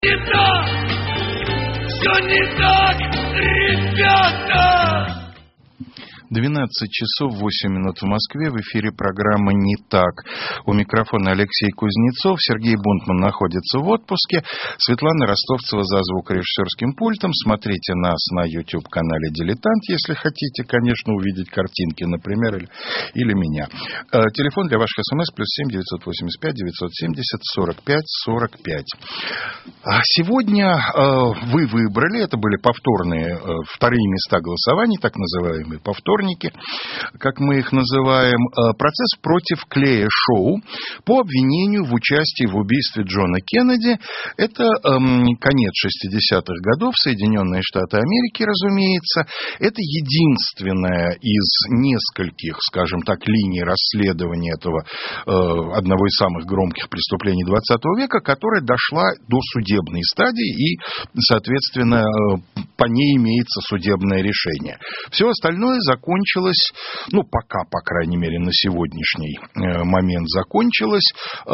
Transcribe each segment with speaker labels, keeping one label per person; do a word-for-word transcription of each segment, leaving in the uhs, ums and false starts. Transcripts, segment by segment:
Speaker 1: Не так, все не так, ребята!
Speaker 2: двенадцать часов восемь минут в Москве. В эфире программа «Не так». У микрофона Алексей Кузнецов. Сергей Бунтман находится в отпуске. Светлана Ростовцева за звукорежиссерским пультом. Смотрите нас на YouTube-канале «Дилетант», если хотите, конечно, увидеть картинки, например, или, или меня. Э, телефон для ваших смс плюс семь девятьсот восемьдесят пять девятьсот семьдесят сорок пять сорок пять. А сегодня э, вы выбрали, это были повторные, э, вторые места голосований, так называемые повторные, как мы их называем, процесс против Клея Шоу по обвинению в участии в убийстве Джона Кеннеди. Это эм, конец шестидесятых годов, Соединенные Штаты Америки, разумеется. Это единственная из нескольких, скажем так, линий расследования этого э, одного из самых громких преступлений двадцатого века, которая дошла до судебной стадии и, соответственно, э, по ней имеется судебное решение. Все остальное закончилось Закончилось, ну, пока, по крайней мере, на сегодняшний э, момент закончилось э,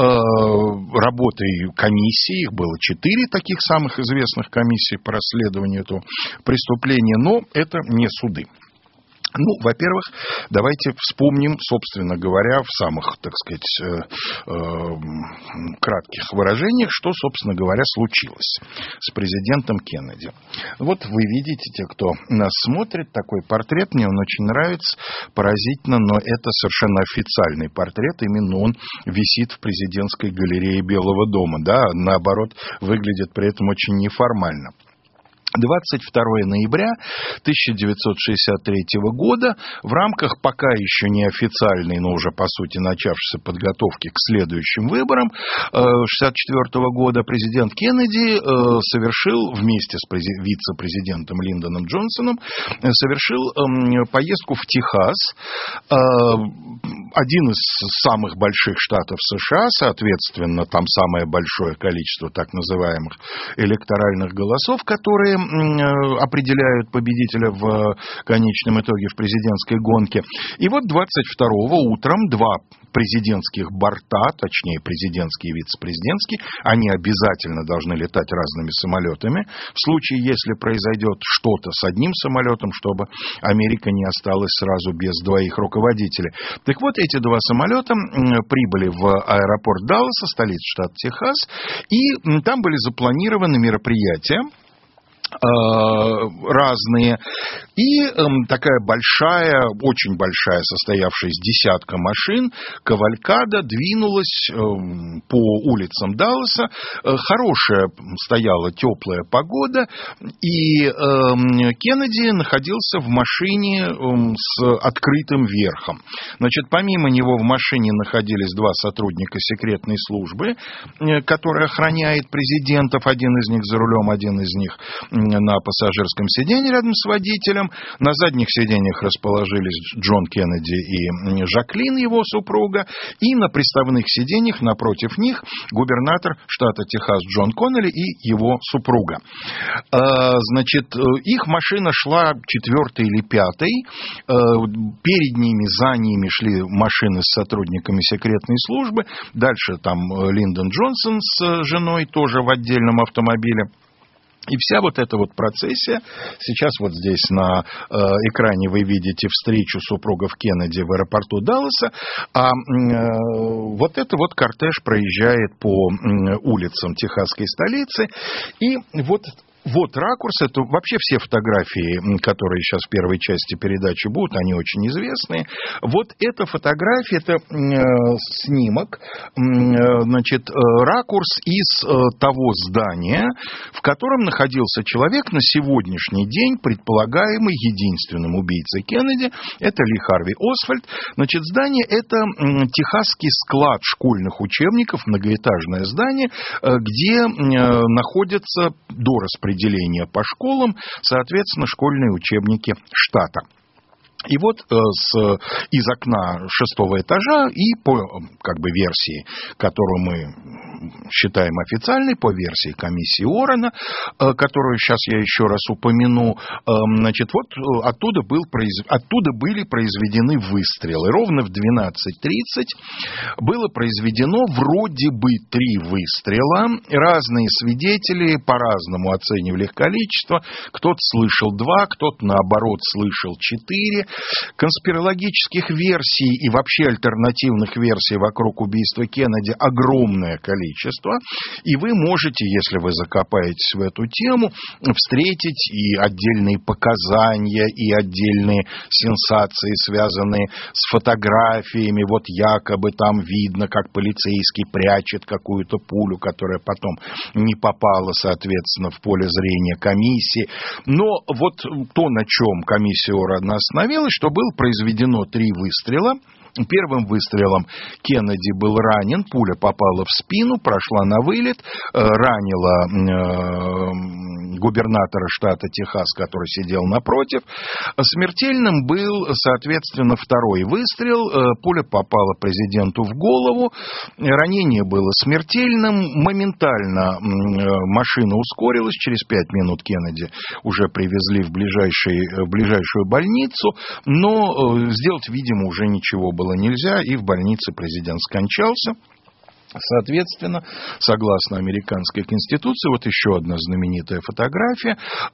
Speaker 2: работой комиссии. Их было четыре таких самых известных комиссий по расследованию этого преступления, но это не суды. Ну, во-первых, давайте вспомним, собственно говоря, в самых, так сказать, э, э, кратких выражениях, что, собственно говоря, случилось с президентом Кеннеди. Вот вы видите, те, кто нас смотрит, такой портрет, мне он очень нравится, поразительно, но это совершенно официальный портрет, именно он висит в президентской галерее Белого дома, да, наоборот, выглядит при этом очень неформально. двадцать второго ноября тысяча девятьсот шестьдесят третьего года в рамках пока еще неофициальной, но уже по сути начавшейся подготовки к следующим выборам шестьдесят четвёртого года президент Кеннеди совершил вместе с вице-президентом Линдоном Джонсоном совершил поездку в Техас, один из самых больших штатов США, соответственно, там самое большое количество так называемых электоральных голосов, которые определяют победителя в конечном итоге в президентской гонке. И вот двадцать второго утром два президентских борта, точнее президентский и вице-президентский, они обязательно должны летать разными самолетами. В случае, если произойдет что-то с одним самолетом, чтобы Америка не осталась сразу без двоих руководителей. Так вот, эти два самолета прибыли в аэропорт Далласа, столицу штата Техас, и там были запланированы мероприятия разные. И э, такая большая, очень большая, состоявшая из десятка машин, кавалькада двинулась э, по улицам Далласа. Э, хорошая стояла теплая погода, и э, Кеннеди находился в машине э, с открытым верхом. Значит, помимо него в машине находились два сотрудника секретной службы, э, которая охраняет президентов. Один из них за рулем, один из них на пассажирском сиденье рядом с водителем. На задних сиденьях расположились Джон Кеннеди и Жаклин, его супруга. И на приставных сиденьях напротив них губернатор штата Техас Джон Коннелли и его супруга. Значит, их машина шла четвертой или пятой. Перед ними, за ними шли машины с сотрудниками секретной службы. Дальше там Линдон Джонсон с женой тоже в отдельном автомобиле. И вся вот эта вот процессия, сейчас вот здесь на э, экране вы видите встречу супругов Кеннеди в аэропорту Далласа, а э, вот это вот кортеж проезжает по э, улицам техасской столицы, и вот... Вот ракурс, это вообще все фотографии, которые сейчас в первой части передачи будут, они очень известные. Вот эта фотография, это э, снимок, э, значит, э, ракурс из э, того здания, в котором находился человек на сегодняшний день, предполагаемый единственным убийцей Кеннеди, это Ли Харви Освальд. Значит, здание это э, техасский склад школьных учебников, многоэтажное здание, э, где э, находятся до распределения по школам, соответственно, школьные учебники штата. И вот э, с, из окна шестого этажа и по как бы версии, которую мы считаем официальной, по версии комиссии Уоррена, э, которую сейчас я еще раз упомяну, э, значит, вот оттуда, был произ... оттуда были произведены выстрелы. Ровно в двенадцать тридцать было произведено вроде бы три выстрела. Разные свидетели по-разному оценивали их количество. Кто-то слышал два, кто-то, наоборот, слышал четыре. Конспирологических версий и вообще альтернативных версий вокруг убийства Кеннеди огромное количество, и вы можете, если вы закопаетесь в эту тему, встретить и отдельные показания, и отдельные сенсации, связанные с фотографиями, вот якобы там видно, как полицейский прячет какую-то пулю, которая потом не попала, соответственно, в поле зрения комиссии. Но вот то, на чем комиссия Уоррена остановилась, что было произведено три выстрела. Первым выстрелом Кеннеди был ранен, пуля попала в спину, прошла на вылет, ранила э, губернатора штата Техас, который сидел напротив. Смертельным был, соответственно, второй выстрел, пуля попала президенту в голову, ранение было смертельным, моментально машина ускорилась, через пять минут Кеннеди уже привезли в, ближайший, в ближайшую больницу, но сделать, видимо, уже ничего было нельзя, и в больнице президент скончался. Соответственно, согласно американской конституции, вот еще одна знаменитая фотография,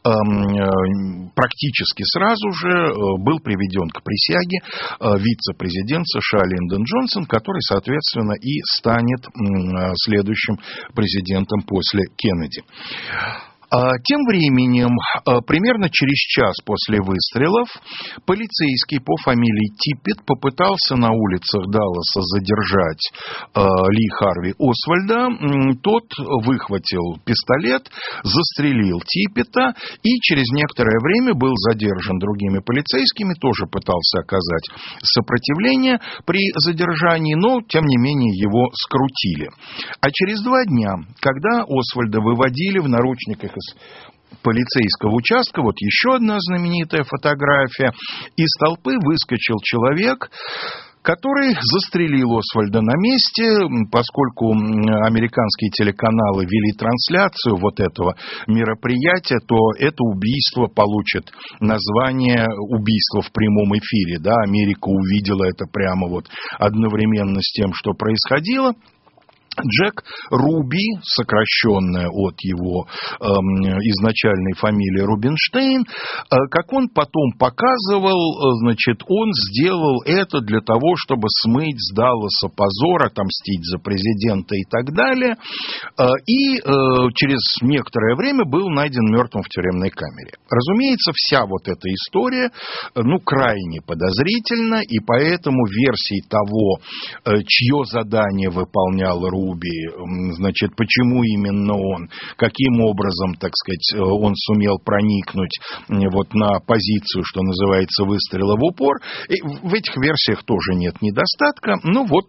Speaker 2: практически сразу же был приведен к присяге вице-президент США Линдон Джонсон, который, соответственно, и станет следующим президентом после Кеннеди. Тем временем, примерно через час после выстрелов, полицейский по фамилии Типпет попытался на улицах Далласа задержать Ли Харви Освальда. Тот выхватил пистолет, застрелил Типпета и через некоторое время был задержан другими полицейскими, тоже пытался оказать сопротивление при задержании, но, тем не менее, его скрутили. А через два дня, когда Освальда выводили в наручниках из полицейского участка, вот еще одна знаменитая фотография, из толпы выскочил человек, который застрелил Освальда на месте, поскольку американские телеканалы вели трансляцию вот этого мероприятия, то это убийство получит название убийства в прямом эфире. Да? Америка увидела это прямо вот одновременно с тем, что происходило. Джек Руби, сокращенная от его э, изначальной фамилии Рубинштейн, э, как он потом показывал, э, значит, он сделал это для того, чтобы смыть с Далласа позор, отомстить за президента и так далее, э, и э, через некоторое время был найден мертвым в тюремной камере. Разумеется, вся вот эта история, э, ну, крайне подозрительна, и поэтому версии того, э, чье задание выполнял Руби, значит, почему именно он, каким образом, так сказать, он сумел проникнуть вот на позицию, что называется, выстрела в упор. И в этих версиях тоже нет недостатка. Ну вот,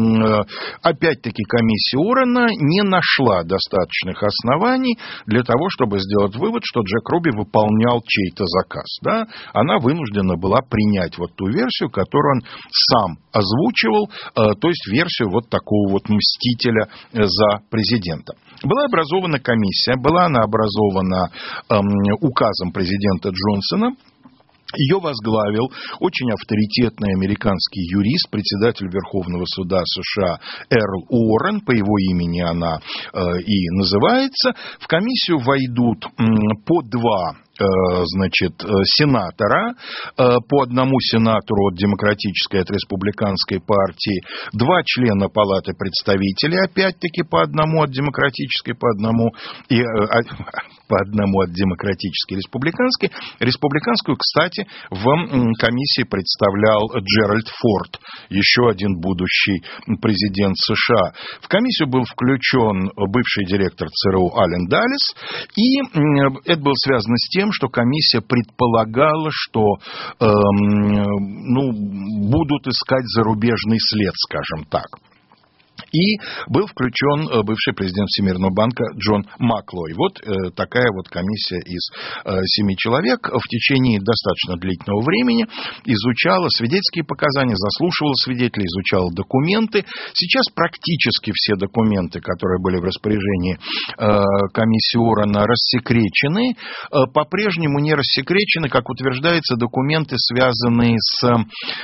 Speaker 2: опять-таки, комиссия Уоррена не нашла достаточных оснований для того, чтобы сделать вывод, что Джек Руби выполнял чей-то заказ. Да? Она вынуждена была принять вот ту версию, которую он сам озвучивал, то есть версию вот такого вот мстителя за президента. Была образована комиссия, была она образована эм, указом президента Джонсона. Ее возглавил очень авторитетный американский юрист, председатель Верховного суда США Эрл Уоррен, по его имени она э, и называется. В комиссию войдут э, по два значит, сенатора, по одному сенатору от демократической, от республиканской партии, два члена Палаты представителей, опять-таки по одному от демократической, по одному, и, по одному от демократической и республиканской. Республиканскую, кстати, в комиссии представлял Джеральд Форд, еще один будущий президент США. В комиссию был включен бывший директор ЦРУ Ален Даллес, и это было связано с тем, что комиссия предполагала, что э, ну, будут искать зарубежный след, скажем так. И был включен бывший президент Всемирного банка Джон Маклой. Вот э, такая вот комиссия из э, семи человек в течение достаточно длительного времени изучала свидетельские показания, заслушивала свидетелей, изучала документы. Сейчас практически все документы, которые были в распоряжении э, комиссии Уоррена, рассекречены. Э, по-прежнему не рассекречены, как утверждается, документы, связанные с э,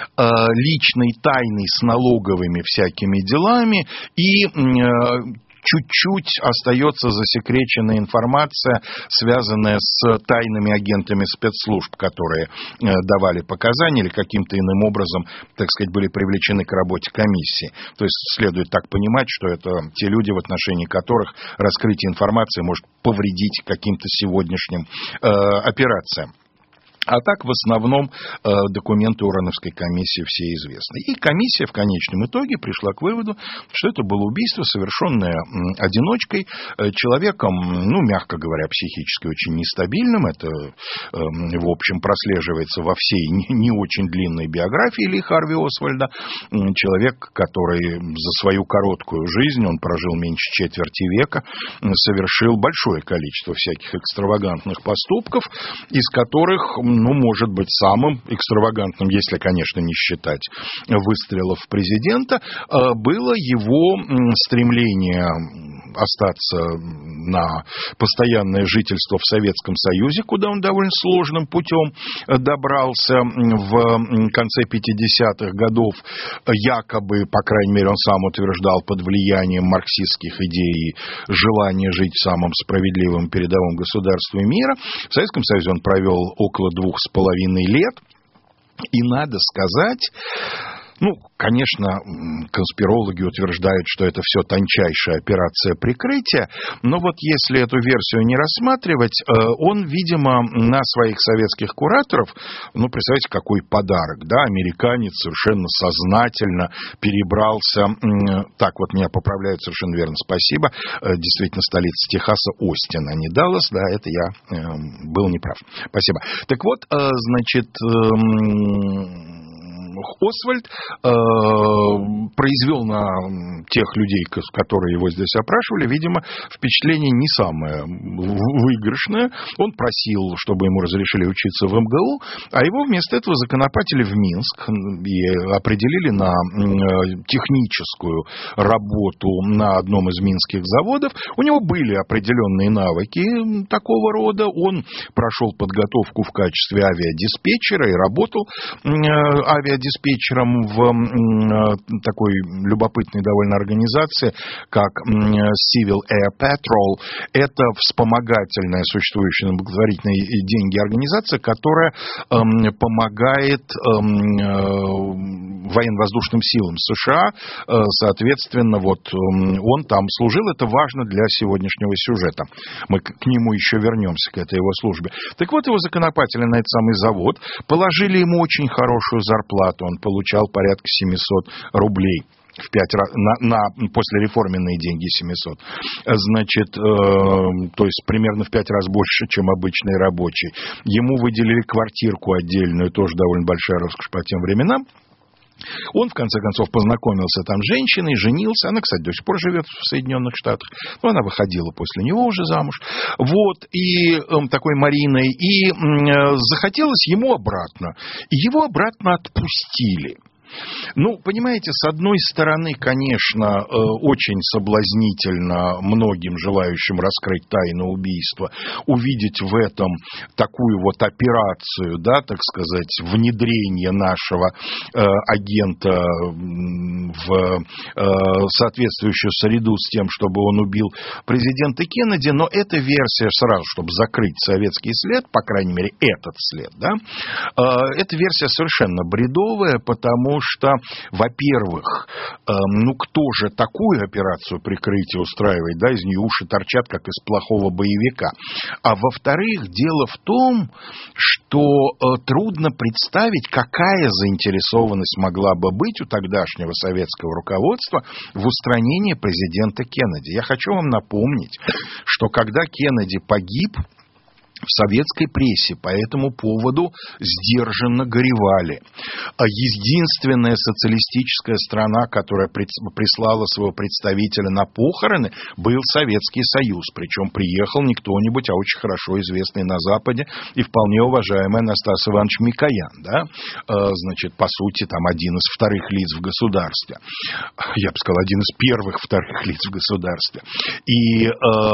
Speaker 2: личной тайной, с налоговыми всякими делами. И э, чуть-чуть остается засекреченная информация, связанная с тайными агентами спецслужб, которые э, давали показания или каким-то иным образом, так сказать, были привлечены к работе комиссии. То есть следует так понимать, что это те люди, в отношении которых раскрытие информации может повредить каким-то сегодняшним э, операциям. А так, в основном, документы Уорреновской комиссии все известны. И комиссия в конечном итоге пришла к выводу, что это было убийство, совершенное одиночкой, человеком, ну, мягко говоря, психически очень нестабильным. Это, в общем, прослеживается во всей не очень длинной биографии Ли Харви Освальда. Человек, который за свою короткую жизнь, он прожил меньше четверти века, совершил большое количество всяких экстравагантных поступков, из которых... ну, может быть, самым экстравагантным, если, конечно, не считать выстрелов президента, было его стремление остаться на постоянное жительство в Советском Союзе, куда он довольно сложным путем добрался в конце пятидесятых годов, якобы, по крайней мере, он сам утверждал, под влиянием марксистских идей и желания жить в самом справедливом передовом государстве мира. В Советском Союзе он провел около двух с половиной лет, и надо сказать... Ну, конечно, конспирологи утверждают, что это все тончайшая операция прикрытия, но вот если эту версию не рассматривать, он, видимо, на своих советских кураторов, ну, представьте, какой подарок, да, американец совершенно сознательно перебрался, так вот меня поправляют совершенно верно, спасибо, действительно, столица Техаса Остин, а не Даллас, да, это я был неправ, спасибо. Так вот, значит... Освальд э, произвел на тех людей, которые его здесь опрашивали, видимо, впечатление не самое выигрышное. Он просил, чтобы ему разрешили учиться в эм гэ у, а его вместо этого законопатили в Минск и определили на техническую работу на одном из минских заводов. У него были определенные навыки такого рода. Он прошел подготовку в качестве авиадиспетчера и работал авиадиспетчером диспетчером в такой любопытной довольно организации, как Civil Air Patrol. Это вспомогательная, существующая на благотворительные деньги организация, которая помогает военно-воздушным силам США. Соответственно, вот он там служил. Это важно для сегодняшнего сюжета. Мы к нему еще вернемся, к этой его службе. Так вот, его законопатили на этот самый завод, положили ему очень хорошую зарплату. Он получал порядка семьсот рублей. В пять раз, на, на послереформенные деньги семьсот. Значит, э, то есть примерно в пять раз больше, чем обычный рабочий. Ему выделили квартирку отдельную, тоже довольно большая роскошь по тем временам. Он, в конце концов, познакомился там с женщиной, женился. Она, кстати, до сих пор живет в Соединенных Штатах. Но она выходила после него уже замуж. Вот, и э, такой Мариной. И э, захотелось ему обратно. И его обратно отпустили. Ну, понимаете, с одной стороны, конечно, очень соблазнительно многим желающим раскрыть тайну убийства увидеть в этом такую вот операцию, да, так сказать, внедрение нашего э, агента в э, соответствующую среду с тем, чтобы он убил президента Кеннеди, но эта версия, сразу, чтобы закрыть советский след, по крайней мере, этот след, да, э, эта версия совершенно бредовая, потому что, во-первых, э, ну кто же такую операцию прикрытия устраивает, да, из нее уши торчат, как из плохого боевика. А во-вторых, дело в том, что э, трудно представить, какая заинтересованность могла бы быть у тогдашнего советского руководства в устранении президента Кеннеди. Я хочу вам напомнить, что когда Кеннеди погиб, в советской прессе по этому поводу сдержанно горевали. Единственная социалистическая страна, которая прислала своего представителя на похороны, был Советский Союз. Причем приехал не кто-нибудь, а очень хорошо известный на Западе и вполне уважаемый Анастас Иванович Микоян. Да? Значит, по сути, там один из вторых лиц в государстве. Я бы сказал, один из первых вторых лиц в государстве. И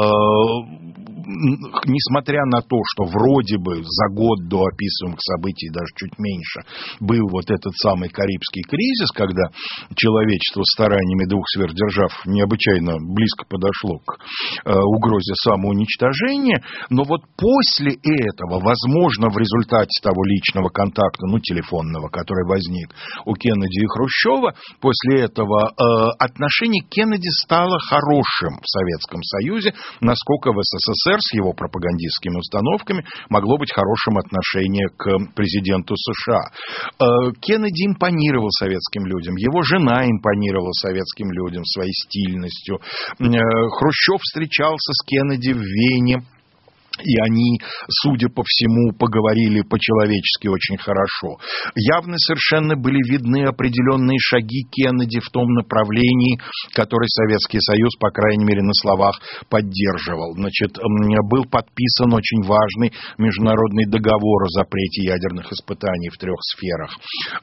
Speaker 2: несмотря на то, что вроде бы за год до описываемых событий, даже чуть меньше, был вот этот самый Карибский кризис, когда человечество стараниями двух сверхдержав необычайно близко подошло к э, угрозе самоуничтожения, но вот после этого, возможно, в результате того личного контакта, ну, телефонного, который возник у Кеннеди и Хрущева, после этого э, отношение к Кеннеди стало хорошим в Советском Союзе, насколько в СССР с его пропагандистскими установками могло быть хорошим отношение к президенту США. Кеннеди импонировал советским людям, его жена импонировала советским людям своей стильностью. Хрущев встречался с Кеннеди в Вене. И они, судя по всему, поговорили по-человечески очень хорошо. Явно совершенно были видны определенные шаги Кеннеди в том направлении, который Советский Союз, по крайней мере, на словах поддерживал. Значит, был подписан очень важный международный договор о запрете ядерных испытаний в трех сферах.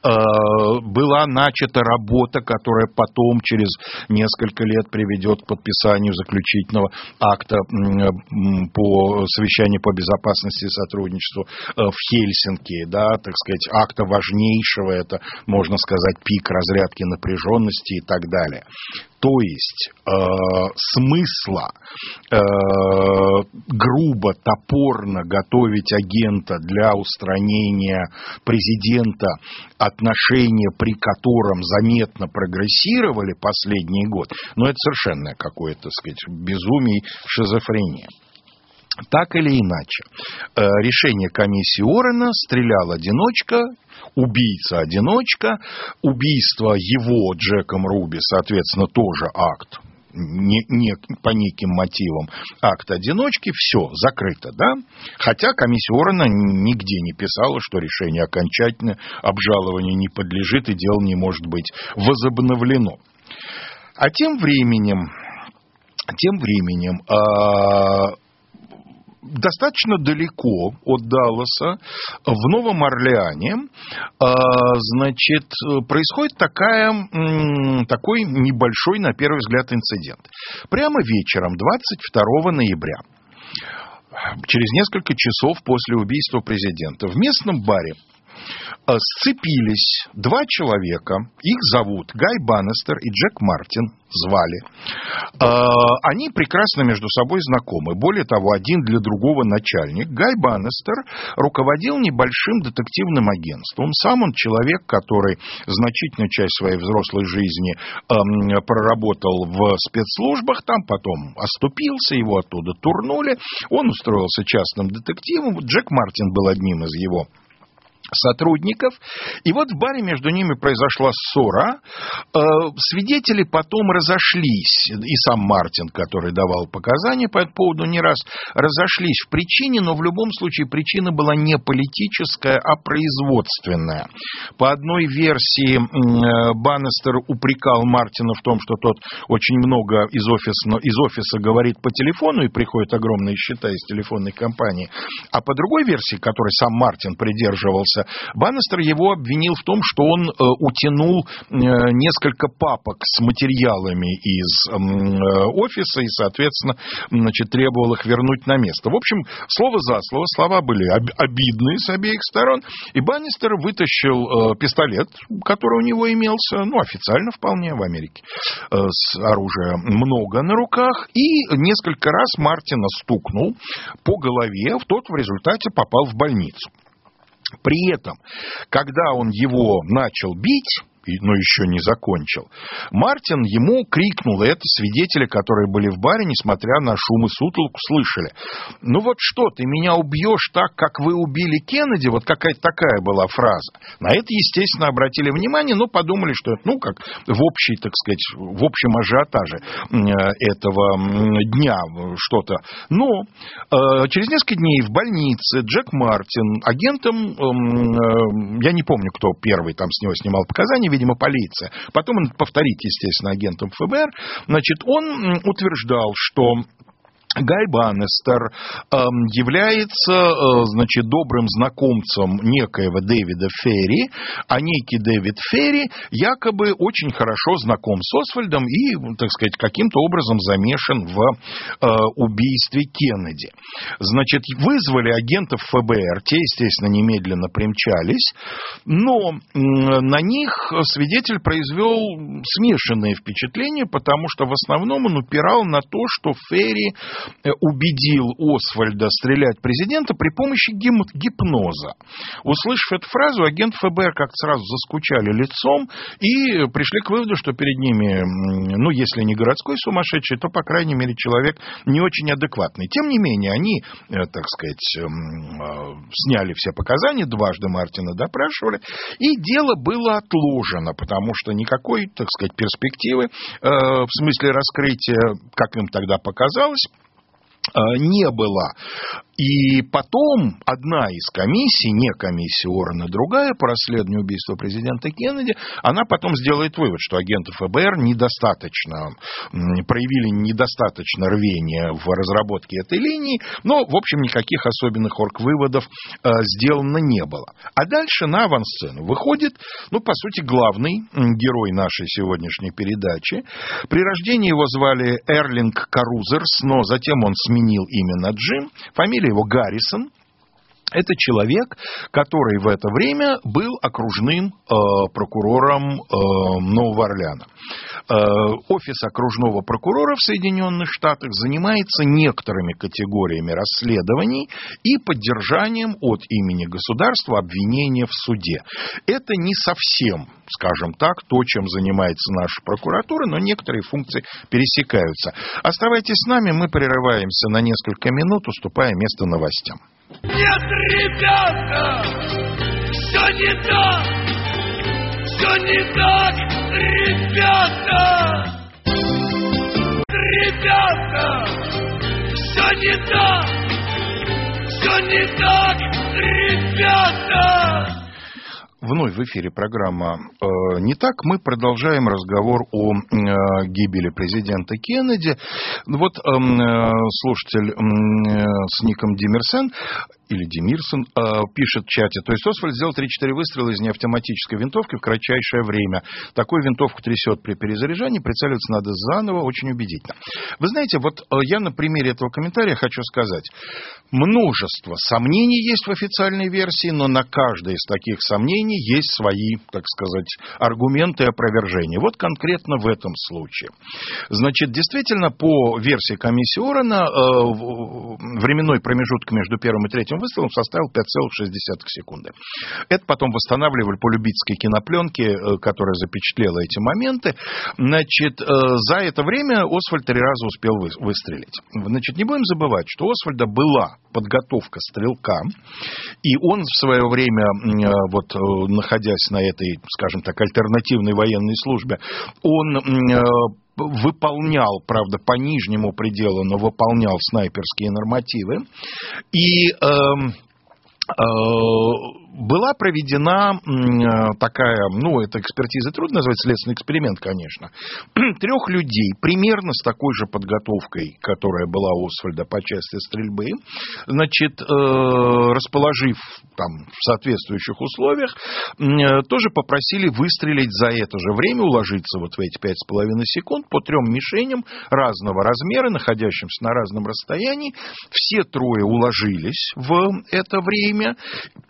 Speaker 2: Была начата работа, которая потом, через несколько лет, приведет к подписанию заключительного акта по совещание по безопасности и сотрудничеству в Хельсинки, да, так сказать, акта важнейшего, это, можно сказать, пик разрядки напряженности и так далее. То есть э, смысла э, грубо, топорно готовить агента для устранения президента, отношения при котором заметно прогрессировали последний год, ну, это совершенно какое-то, так сказать, безумие, шизофрения. Так или иначе, решение комиссии Уоррена: стрелял одиночка, убийца-одиночка, убийство его Джеком Руби, соответственно, тоже акт, не, не по неким мотивам, акт одиночки, все, закрыто, да? Хотя комиссия Уоррена нигде не писала, что решение окончательно, обжалованию не подлежит и дело не может быть возобновлено. А тем временем, тем временем, э, достаточно далеко от Далласа, в Новом Орлеане, значит, происходит такая, такой небольшой, на первый взгляд, инцидент. Прямо вечером, двадцать второго ноября, через несколько часов после убийства президента, в местном баре сцепились два человека, их зовут Гай Баннистер и Джек Мартин, звали. Они прекрасно между собой знакомы. Более того, один для другого начальник. Гай Баннистер руководил небольшим детективным агентством. Сам он человек, который значительную часть своей взрослой жизни проработал в спецслужбах, там потом оступился, его оттуда турнули. Он устроился частным детективом. Джек Мартин был одним из его сотрудников. И вот в баре между ними произошла ссора. Свидетели потом разошлись. И сам Мартин, который давал показания по этому поводу, не раз разошлись в причине, но в любом случае причина была не политическая, а производственная. По одной версии Баннистер упрекал Мартина в том, что тот очень много из офиса, из офиса говорит по телефону и приходят огромные счета из телефонной компании. А по другой версии, которой сам Мартин придерживался, Баннистер его обвинил в том, что он э, утянул э, несколько папок с материалами из э, офиса и, соответственно, значит, требовал их вернуть на место. В общем, слово за слово, слова были об- обидные с обеих сторон, и Баннистер вытащил э, пистолет, который у него имелся, ну, официально вполне в Америке, э, с оружия много на руках, и несколько раз Мартина стукнул по голове, тот в результате попал в больницу. При этом, когда он его начал бить, но еще не закончил. Мартин ему крикнул, и это свидетели, которые были в баре, несмотря на шум и сутолку, слышали. Ну вот что, ты меня убьешь так, как вы убили Кеннеди? Вот какая-то такая была фраза. На это, естественно, обратили внимание, но подумали, что это, ну, как в общей, так сказать, в общем ажиотаже этого дня что-то. Но э, через несколько дней в больнице Джек Мартин агентом, э, я не помню, кто первый там с него снимал показания, видимо, полиция. Потом он повторит, естественно, агентом эф бэ эр. Значит, он утверждал, что Гай Баннистер э, является, э, значит, добрым знакомцем некоего Дэвида Ферри, а некий Дэвид Ферри якобы очень хорошо знаком с Освальдом и, так сказать, каким-то образом замешан в э, убийстве Кеннеди. Значит, вызвали агентов эф бэ эр, те, естественно, немедленно примчались, но э, на них свидетель произвел смешанное впечатление, потому что в основном он упирал на то, что Ферри убедил Освальда стрелять президента при помощи гипноза. Услышав эту фразу, агенты эф бэ эр как-то сразу заскучали лицом и пришли к выводу, что перед ними, ну, если не городской сумасшедший, то, по крайней мере, человек не очень адекватный. Тем не менее, они, так сказать, сняли все показания, дважды Мартина допрашивали, и дело было отложено, потому что никакой, так сказать, перспективы в смысле раскрытия, как им тогда показалось, не было. И потом одна из комиссий, не комиссия Уоррена, другая по расследованию убийства президента Кеннеди, она потом сделает вывод, что агенты эф бэ эр недостаточно, проявили недостаточно рвения в разработке этой линии, но, в общем, никаких особенных орг-выводов э, сделано не было. А дальше на авансцену выходит, ну, по сути, главный герой нашей сегодняшней передачи. При рождении его звали Эрлинг Карузерс, но затем он сменил имя на Джим. Фамилия его Гаррисон. Это человек, который в это время был окружным э, прокурором э, Нового Орлеана. Э, офис окружного прокурора в Соединенных Штатах занимается некоторыми категориями расследований и поддержанием от имени государства обвинения в суде. Это не совсем, скажем так, то, чем занимается наша прокуратура, но некоторые функции пересекаются. Оставайтесь с нами, мы прерываемся на несколько минут, уступая место новостям.
Speaker 1: Нет, ребята, все не так, все не так, ребята, ребята, все не так, все не так, ребята.
Speaker 2: Вновь в эфире программа э, «Не так». Мы продолжаем разговор о э, гибели президента Кеннеди. Вот э, слушатель э, с ником Димерсен или Демирсон, э, пишет в чате, то есть Освальд сделал три-четыре выстрела из неавтоматической винтовки в кратчайшее время. Такую винтовку трясет при перезаряжании, прицеливаться надо заново, очень убедительно. Вы знаете, вот э, я на примере этого комментария хочу сказать, множество сомнений есть в официальной версии, но на каждое из таких сомнений есть свои, так сказать, аргументы и опровержения. Вот конкретно в этом случае. Значит, действительно, по версии комиссии Уоррена, э, временной промежуток между первым и третьим выстрелом составил пять целых шесть десятых секунды. Это потом восстанавливали по любительской кинопленке, э, которая запечатлела эти моменты. Значит, э, за это время Освальд три раза успел вы, выстрелить. Значит, не будем забывать, что у Освальда была подготовка стрелка, и он в свое время, э, вот, э, находясь на этой, скажем так, альтернативной военной службе, он э, выполнял, правда, по нижнему пределу, но выполнял снайперские нормативы. И э, э, была проведена такая, ну, это экспертиза трудно назвать, следственный эксперимент, конечно, трех людей, примерно с такой же подготовкой, которая была у Освальда по части стрельбы, значит, расположив там в соответствующих условиях, тоже попросили выстрелить за это же время, уложиться вот в эти пять с половиной секунд по трем мишеням разного размера, находящимся на разном расстоянии. Все трое уложились в это время. Первую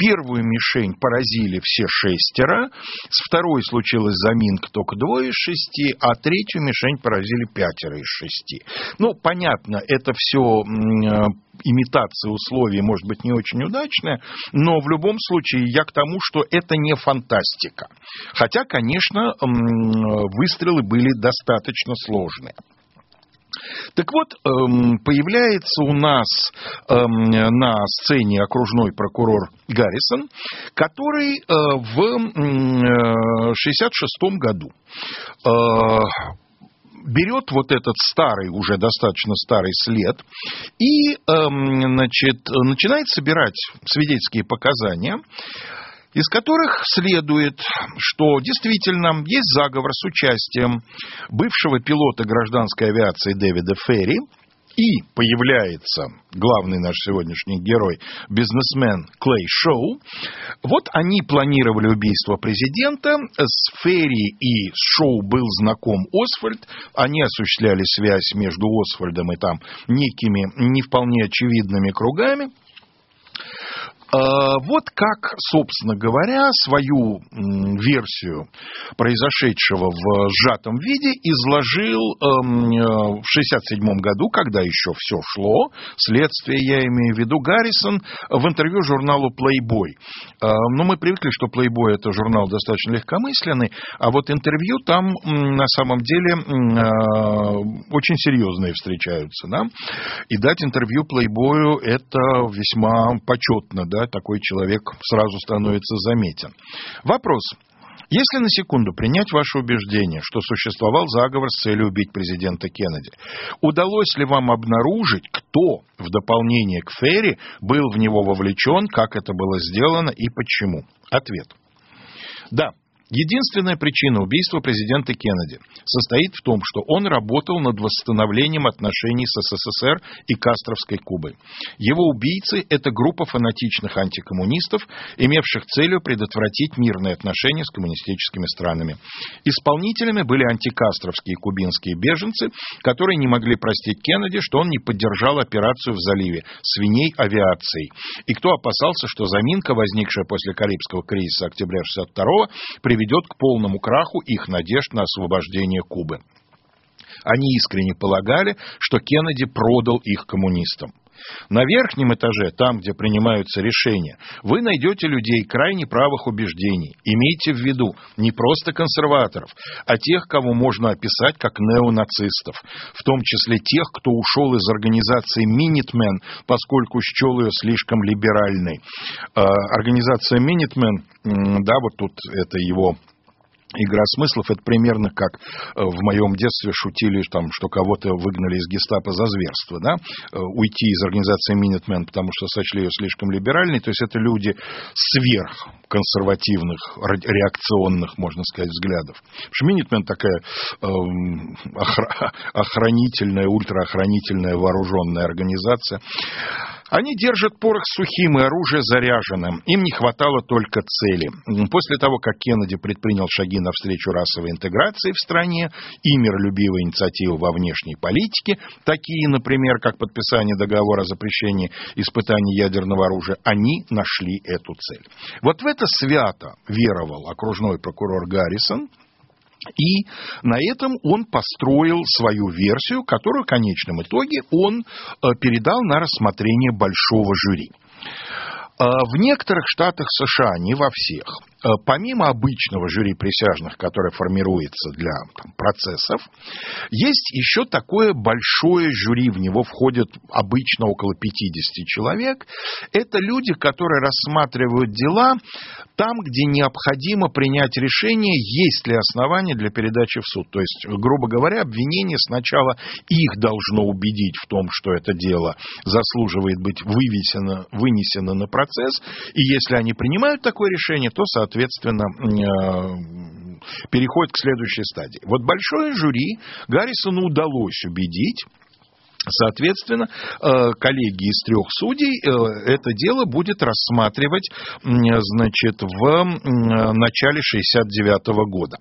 Speaker 2: мишень поразили все шестеро, с второй случилась заминка только двое из шести, а третью мишень поразили пятеро из шести. Ну, понятно, это все имитация условий, может быть, не очень удачная, но в любом случае я к тому, что это не фантастика. Хотя, конечно, выстрелы были достаточно сложные. Так вот, появляется у нас на сцене окружной прокурор Гаррисон, который в шестьдесят шестом году берет вот этот старый, уже достаточно старый след и, значит, начинает собирать свидетельские показания, из которых следует, что действительно есть заговор с участием бывшего пилота гражданской авиации Дэвида Ферри, и появляется главный наш сегодняшний герой, бизнесмен Клей Шоу. Вот они планировали убийство президента. С Ферри и с Шоу был знаком Освальд. Они осуществляли связь между Освальдом и там некими не вполне очевидными кругами. Вот как, собственно говоря, свою версию произошедшего в сжатом виде изложил в шестьдесят седьмом году, когда еще все шло, следствие, я имею в виду, Гаррисон, в интервью журналу Playboy. Но мы привыкли, что Playboy — это журнал достаточно легкомысленный, а вот интервью там на самом деле очень серьезные встречаются. Да? И дать интервью Playboy — это весьма почетно, да? Такой человек сразу становится заметен. Вопрос. Если на секунду принять ваше убеждение, что существовал заговор с целью убить президента Кеннеди, удалось ли вам обнаружить, кто в дополнение к Ферри был в него вовлечен, как это было сделано и почему? Ответ. Да. Единственная причина убийства президента Кеннеди состоит в том, что он работал над восстановлением отношений с СССР и Кастровской Кубой. Его убийцы – это группа фанатичных антикоммунистов, имевших целью предотвратить мирные отношения с коммунистическими странами. Исполнителями были антикастровские кубинские беженцы, которые не могли простить Кеннеди, что он не поддержал операцию в заливе свиней авиацией. И кто опасался, что заминка, возникшая после Карибского кризиса октября шестьдесят второго, приведет к полному краху их надежд на освобождение Кубы. Они искренне полагали, что Кеннеди продал их коммунистам. На верхнем этаже, там, где принимаются решения, вы найдете людей крайне правых убеждений. Имейте в виду не просто консерваторов, а тех, кого можно описать как неонацистов, в том числе тех, кто ушел из организации Minutemen, поскольку счел ее слишком либеральной. Организация Minutemen, да, вот тут это его игра смыслов, это примерно как в моем детстве шутили, там, что кого-то выгнали из гестапо за зверство, да? Уйти из организации Minutemen, потому что сочли ее слишком либеральной, то есть это люди сверхконсервативных, реакционных, можно сказать, взглядов. Потому что Minutemen такая э, охранительная, ультраохранительная вооруженная организация. Они держат порох сухим и оружие заряженным. Им не хватало только цели. После того, как Кеннеди предпринял шаги навстречу расовой интеграции в стране и миролюбивые инициативы во внешней политике, такие, например, как подписание договора о запрещении испытаний ядерного оружия, они нашли эту цель. Вот в это свято веровал окружной прокурор Гаррисон. И на этом он построил свою версию, которую в конечном итоге он передал на рассмотрение большого жюри. В некоторых штатах США, не во всех, помимо обычного жюри присяжных, которое формируется для там, процессов, есть еще такое большое жюри, в него входит обычно около пятьдесят человек. Это люди, которые рассматривают дела там, где необходимо принять решение, есть ли основания для передачи в суд. То есть, грубо говоря, обвинение сначала их должно убедить в том, что это дело заслуживает быть вывесено, вынесено на процесс, и если они принимают такое решение, то, соответственно, переходит к следующей стадии. Вот большое жюри Гаррисону удалось убедить. Соответственно, коллегия из трех судей это дело будет рассматривать, значит, в начале шестьдесят девятого года.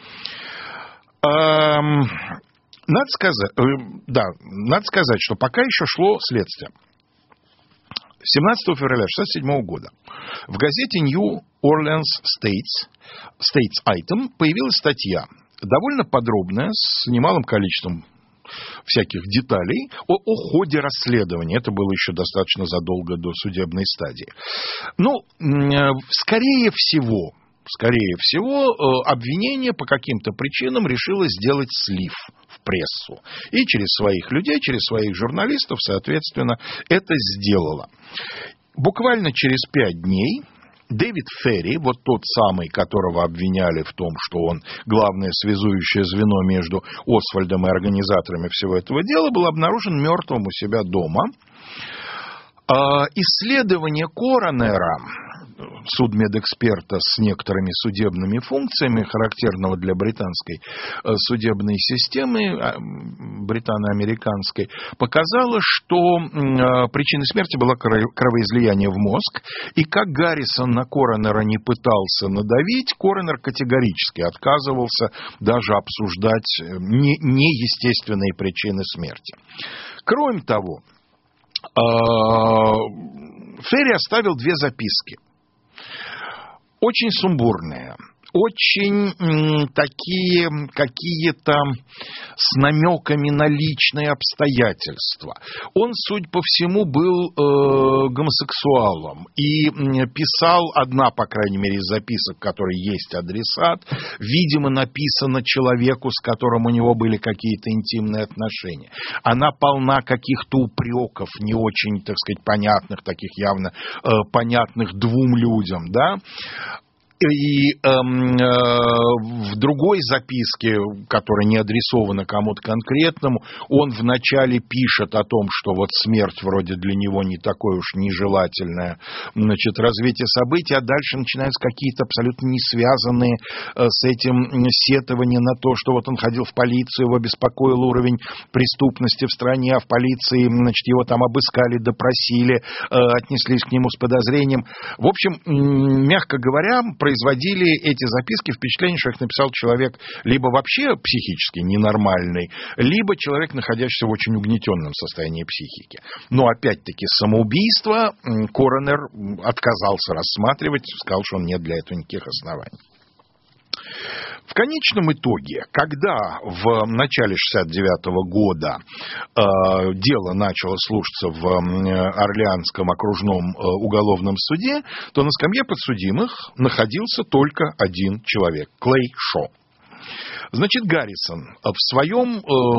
Speaker 2: Надо сказать, да, надо сказать, что пока еще шло следствие. семнадцатого февраля шестьдесят седьмого года В газете New Orleans States, States Item появилась статья, довольно подробная, с немалым количеством всяких деталей о, о ходе расследования. Это было еще достаточно задолго до судебной стадии. Ну, скорее всего, скорее всего, обвинение по каким-то причинам решило сделать слив в прессу. И через своих людей, через своих журналистов, соответственно, это сделало. Буквально через пять дней Дэвид Ферри, вот тот самый, которого обвиняли в том, что он главное связующее звено между Освальдом и организаторами всего этого дела, был обнаружен мертвым у себя дома. Исследование коронера, судмедэксперта с некоторыми судебными функциями, характерного для британской судебной системы, британо-американской, показало, что причиной смерти было кровоизлияние в мозг, и как Гаррисон на коронера не пытался надавить, коронер категорически отказывался даже обсуждать неестественные причины смерти. Кроме того, Ферри оставил две записки. Очень сумбурные, очень м, такие какие-то с намеками на личные обстоятельства. Он, судя по всему, был э, гомосексуалом и м, писал, одна, по крайней мере, из записок, которой есть адресат, видимо, написана человеку, с которым у него были какие-то интимные отношения. Она полна каких-то упреков, не очень, так сказать, понятных, таких явно э, понятных двум людям, да. И эм, э, в другой записке, которая не адресована кому-то конкретному, он вначале пишет о том, что вот смерть вроде для него не такое уж нежелательное, значит, развитие событий, а дальше начинаются какие-то абсолютно не связанные э, с этим сетования на то, что вот он ходил в полицию, его беспокоил уровень преступности в стране, а в полиции, значит, его там обыскали, допросили, э, отнеслись к нему с подозрением. В общем, мягко говоря, производили эти записки впечатление, что их написал человек либо вообще психически ненормальный, либо человек, находящийся в очень угнетенном состоянии психики. Но опять-таки самоубийство коронер отказался рассматривать, сказал, что нет для этого никаких оснований. В конечном итоге, когда в начале шестьдесят девятого года э, дело начало слушаться в э, Орлеанском окружном э, уголовном суде, то на скамье подсудимых находился только один человек – Клей Шо. Значит, Гаррисон в своем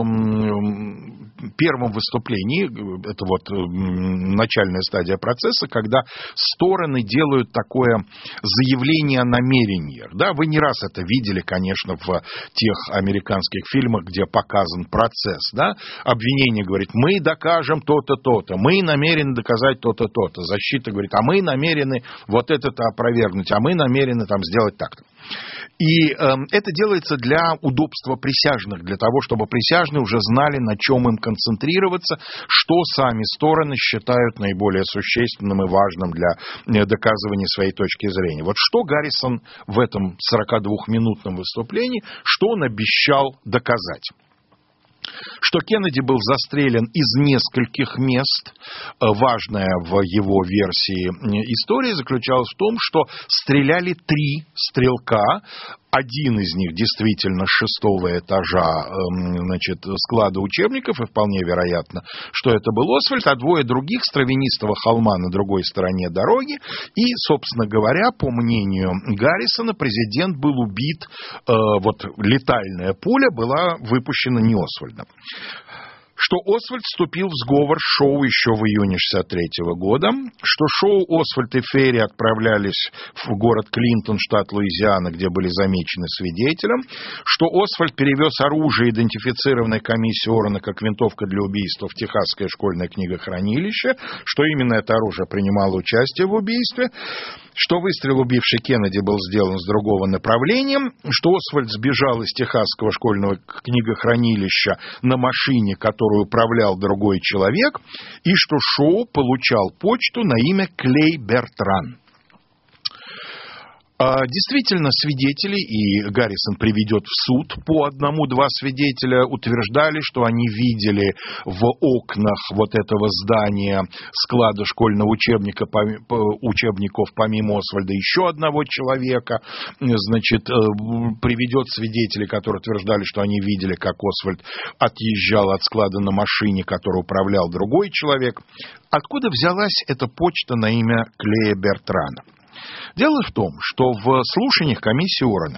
Speaker 2: э, первом выступлении, это вот э, начальная стадия процесса, когда стороны делают такое заявление о намерениях. Да, вы не раз это видели, конечно, в тех американских фильмах, где показан процесс. Да? Обвинение говорит, мы докажем то-то, то-то, мы намерены доказать то-то, то-то. Защита говорит, а мы намерены вот это-то опровергнуть, а мы намерены там сделать так-то. И э, это делается для удобства присяжных, для того, чтобы присяжные уже знали, на чем им концентрироваться, что сами стороны считают наиболее существенным и важным для доказывания своей точки зрения. Вот что Гаррисон в этом сорокадвухминутном выступлении, что он обещал доказать? Что Кеннеди был застрелен из нескольких мест. Важная в его версии история заключалась в том, что стреляли три стрелка. Один из них действительно с шестого этажа, значит, склада учебников, и вполне вероятно, что это был Освальд, а двое других с травянистого холма на другой стороне дороги. И, собственно говоря, по мнению Гаррисона, президент был убит, э, вот летальная пуля была выпущена не Освальдом. Что Освальд вступил в сговор с Шоу еще в июне шестьдесят третьего года, что Шоу, Освальд и Ферри отправлялись в город Клинтон, штат Луизиана, где были замечены свидетелем, что Освальд перевез оружие, идентифицированное комиссией Орена как винтовка для убийства, в Техасское школьное книгохранилище, что именно это оружие принимало участие в убийстве, что выстрел, убивший Кеннеди, был сделан с другого направления, что Освальд сбежал из Техасского школьного книгохранилища на машине, которую управлял другой человек, и что Шоу получал почту на имя Клей Бертран. Действительно, свидетели, и Гаррисон приведет в суд по одному-два свидетеля, утверждали, что они видели в окнах вот этого здания склада школьного учебника, учебников помимо Освальда еще одного человека. Значит, приведет свидетелей, которые утверждали, что они видели, как Освальд отъезжал от склада на машине, которой управлял другой человек. Откуда взялась эта почта на имя Клея Бертрана? Дело в том, что в слушаниях комиссии Уоррена,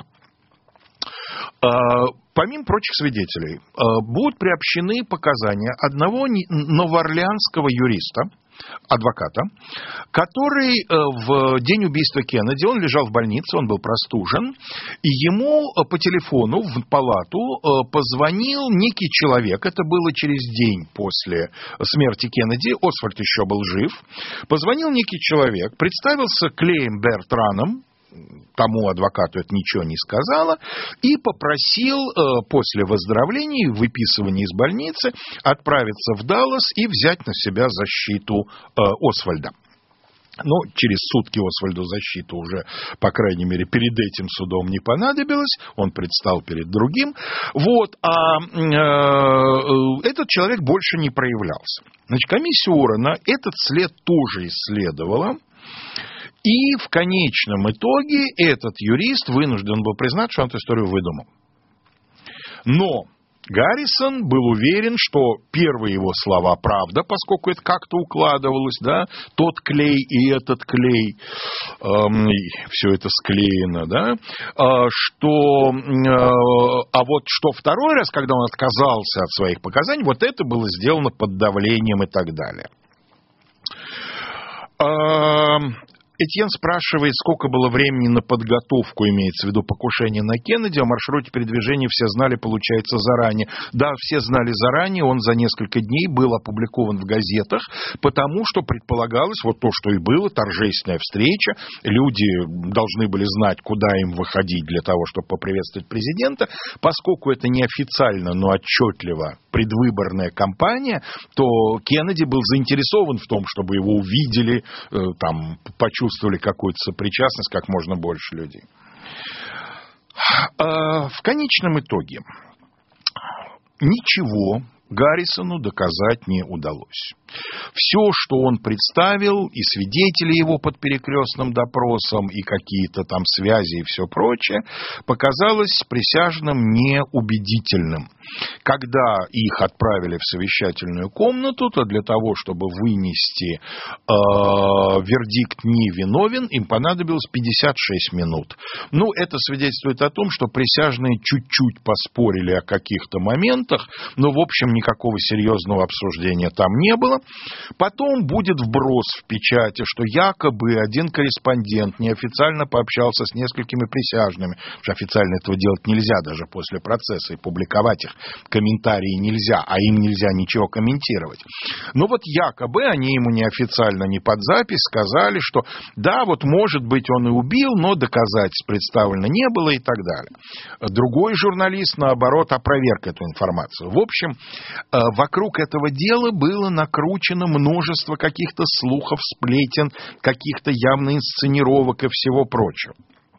Speaker 2: помимо прочих свидетелей, будут приобщены показания одного новоорлеанского юриста, адвоката, который в день убийства Кеннеди, он лежал в больнице, он был простужен, и ему по телефону в палату позвонил некий человек, это было через день после смерти Кеннеди, Освальд еще был жив, позвонил некий человек, представился Клеем Бертраном, тому адвокату это ничего не сказала, и попросил э, после выздоровления и выписывания из больницы отправиться в Даллас и взять на себя защиту э, Освальда. Но через сутки Освальду защита уже, по крайней мере, перед этим судом не понадобилась, он предстал перед другим. Вот, а э, этот человек больше не проявлялся. Значит, комиссия Уоррена этот след тоже исследовала. И в конечном итоге этот юрист вынужден был признать, что он эту историю выдумал. Но Гаррисон был уверен, что первые его слова правда, поскольку это как-то укладывалось, да, тот клей и этот клей, эм, и все это склеено, да, э, что, э, а вот что второй раз, когда он отказался от своих показаний, вот это было сделано под давлением и так далее. Э, Этьен спрашивает, сколько было времени на подготовку, имеется в виду покушение на Кеннеди, о маршруте передвижения все знали, получается, заранее. Да, все знали заранее, он за несколько дней был опубликован в газетах, потому что предполагалось, вот то, что и было, торжественная встреча, люди должны были знать, куда им выходить для того, чтобы поприветствовать президента, поскольку это неофициально, но отчетливо предвыборная кампания, то Кеннеди был заинтересован в том, чтобы его увидели, там, почувствовали, чувствовали какую-то сопричастность как можно больше людей. В конечном итоге ничего Гаррисону доказать не удалось. Все, что он представил, и свидетели его под перекрестным допросом, и какие-то там связи и все прочее, показалось присяжным неубедительным. Когда их отправили в совещательную комнату, то для того, чтобы вынести э, вердикт невиновен, им понадобилось пятьдесят шесть минут. Ну, это свидетельствует о том, что присяжные чуть-чуть поспорили о каких-то моментах, но, в общем, никакого серьезного обсуждения там не было. Потом будет вброс в печати, что якобы один корреспондент неофициально пообщался с несколькими присяжными, потому что официально этого делать нельзя даже после процесса, и публиковать их комментарии нельзя, а им нельзя ничего комментировать. Но вот якобы они ему неофициально, не под запись сказали, что да, вот может быть он и убил, но доказательств представлено не было и так далее. Другой журналист, наоборот, опроверг эту информацию. В общем, вокруг этого дела было накручено множество каких-то слухов, сплетен, каких-то явно инсценировок и всего прочего.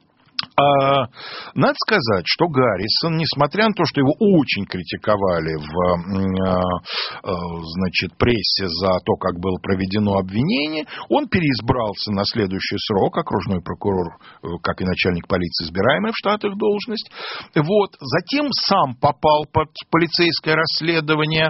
Speaker 2: А, надо сказать, что Гаррисон, несмотря на то, что его очень критиковали в а, а, значит, прессе за то, как было проведено обвинение, он переизбрался на следующий срок, окружной прокурор, как и начальник полиции, избираемый в Штатах должность. Вот. Затем сам попал под полицейское расследование,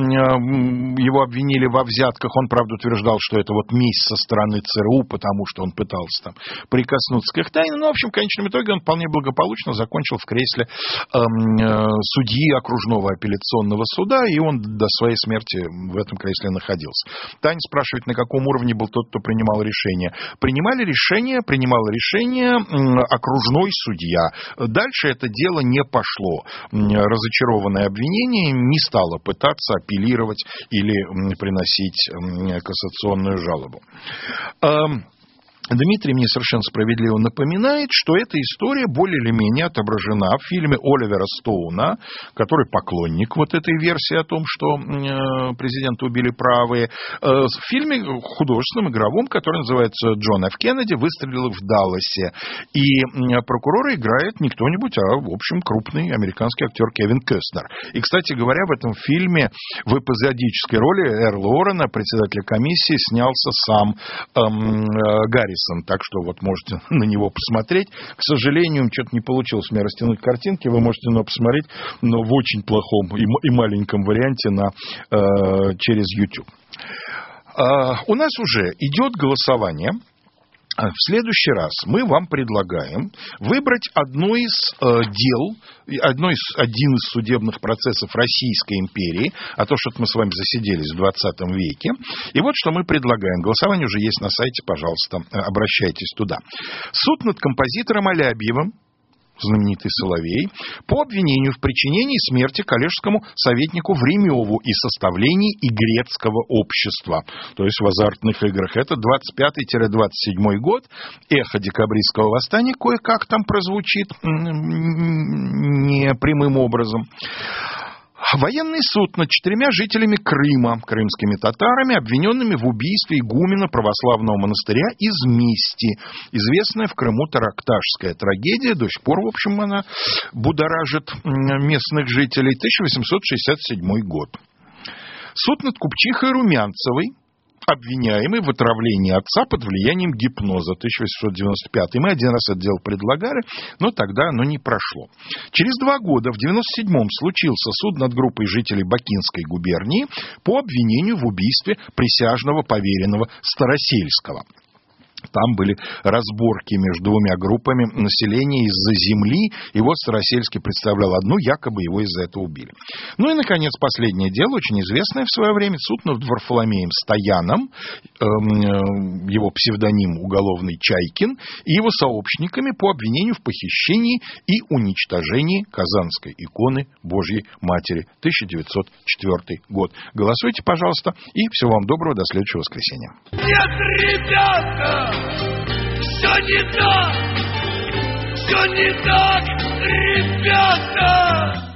Speaker 2: его обвинили во взятках, он, правда, утверждал, что это вот месть со стороны ЦРУ, потому что он пытался там прикоснуться к их тайне, но, в общем, конечно, в итоге он вполне благополучно закончил в кресле э, э, судьи окружного апелляционного суда, и он до своей смерти в этом кресле находился. Таня спрашивает, на каком уровне был тот, кто принимал решение. Принимали решение, принимал решение э, окружной судья. Дальше это дело не пошло. Разочарованное обвинение не стало пытаться апеллировать или э, приносить э, кассационную жалобу. Э, Дмитрий мне совершенно справедливо напоминает, что эта история более или менее отображена в фильме Оливера Стоуна, который поклонник вот этой версии о том, что э, президента убили правые, э, в фильме художественном, игровом, который называется «Джон Ф. Кеннеди. Выстрелил в Далласе». И э, прокурора играет не кто-нибудь, а, в общем, крупный американский актер Кевин Костнер. И, кстати говоря, в этом фильме в эпизодической роли Эрла Уоррена, председателя комиссии, снялся сам эм, э, Гарри. Так что вот можете на него посмотреть. К сожалению, что-то не получилось мне растянуть картинки. Вы можете на него посмотреть, но в очень плохом и, и маленьком варианте на, э, через YouTube. Э, у нас уже идет голосование. В следующий раз мы вам предлагаем выбрать одно из э, дел, одно из, один из судебных процессов Российской империи, а то, что мы с вами засиделись в двадцатом веке. И вот что мы предлагаем. Голосование уже есть на сайте, пожалуйста, обращайтесь туда. Суд над композитором Алябьевым, знаменитый Соловей, по обвинению в причинении смерти коллежскому советнику Времеву и составлении игрецкого общества, то есть в азартных играх. Это двадцать пятый — двадцать седьмой год. Эхо декабристского восстания кое-как там прозвучит не прямым образом. Военный суд над четырьмя жителями Крыма, крымскими татарами, обвиненными в убийстве игумена православного монастыря Измисти. Известная в Крыму таракташская трагедия, до сих пор, в общем, она будоражит местных жителей. тысяча восемьсот шестьдесят седьмой год. Суд над купчихой Румянцевой, обвиняемый в отравлении отца под влиянием гипноза. тысяча восемьсот девяносто пятый. Мы один раз это дело предлагали, но тогда оно не прошло. Через два года, в девяносто седьмом, случился суд над группой жителей Бакинской губернии по обвинению в убийстве присяжного поверенного Старосельского. Там были разборки между двумя группами населения из-за земли, и вот Старосельский представлял одну, якобы его из-за этого убили. Ну и, наконец, последнее дело, очень известное в свое время, суд над Варфоломеем Стояном, э, его псевдоним уголовный Чайкин, и его сообщниками по обвинению в похищении и уничтожении Казанской иконы Божьей Матери, тысяча девятьсот четвёртый год. Голосуйте, пожалуйста, и всего вам доброго, до следующего воскресенья.
Speaker 1: Нет, ребята! Все не так, все не так, ребята!